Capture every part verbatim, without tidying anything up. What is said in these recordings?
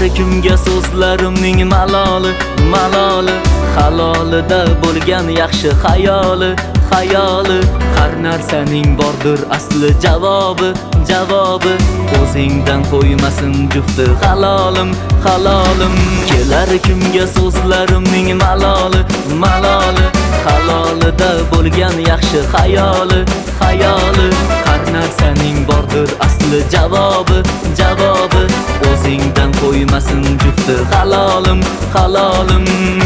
kimga so'zlarimning maloli, maloli, halolida bo'lgan yaxshi xayoli, xayoli. Har narsaning bordir asli javobi, javobi. O'zingdan qo'ymasin jufti halolim, halolim. Kelar kimga so'zlarimning maloli, maloli, halolida bo'lgan yaxshi xayoli, xayoli. Har narsaning bordir asli javobi, javobi. O'zingdan qo'ymasin jufti halolim, halolim.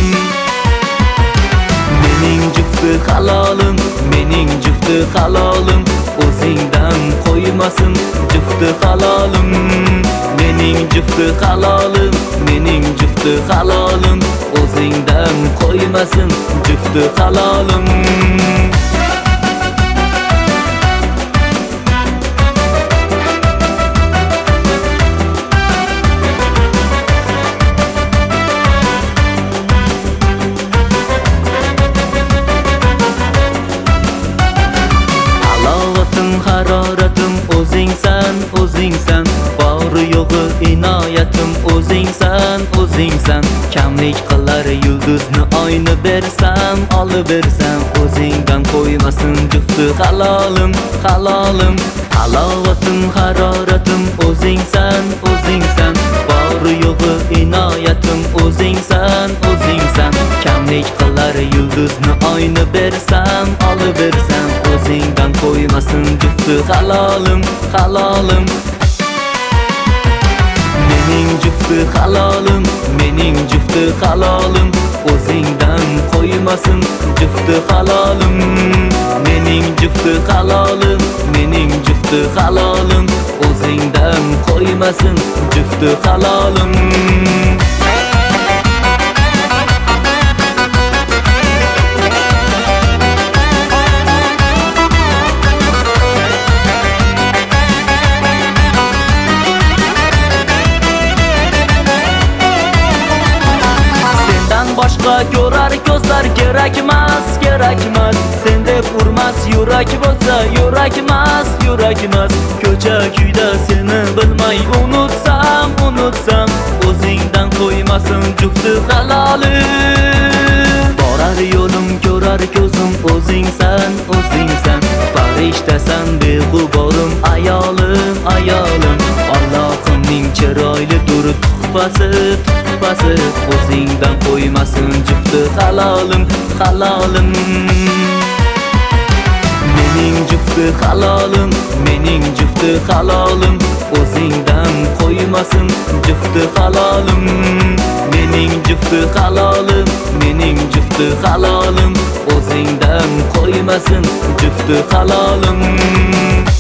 Mening jufti halolim, mening jufti halolim. O'zingdan qo'ymasin jufti halolim. Mening jufti halolim, mening jufti halolim. O'zingdan qo'ymasin jufti halolim. Haroratim o'zingsan, o'zingsan. Bori yo'g'i inoyatim o'zingsan, o'zingsan. Kamlik qilar yulduzni oyni bersam, olib bersam. O'zingdan qo'ymasin jufti halolim, halolim. Halovatim, haroratim o'zingsan, o'zingsan. Bori yo'g'i inoyatim o'zingsan, o'zingsan. Kamlik qilar yulduzni oyni bersam, olib bersam. O'zingdan qo'ymasin jufti halolim, halolim. Mening jufti halolim, mening jufti halolim. O'zingdan qo'ymasin jufti halolim. Mening jufti halolim, mening jufti halolim. O'zingdan qo'ymasin jufti halolim. Boshqa ko'rar ko'zlar kerakmas, kerakmas. Sen deb urmas yurak bo'lsa, yurakmas, yurakmas. Ko'cha kuyda seni bilmay unutsam, unutsam. O'zingdan qo'ymasin jufti halolim. Borar yo'lim, ko'rar ko'zim o'zingsan, o'zingsan. Farishtasan beg'uborim, ayolim, ayolim. Allohimning chiroyli dur tuhfasi, tuhfasi. O'zingdan qo'ymasin jufti halolim, halolim. Mening jufti halolim, mening jufti halolim. O'zingdan qo'ymasin jufti halolim. Mening jufti halolim, mening jufti halolim. O'zingdan qo'ymasin jufti halolim.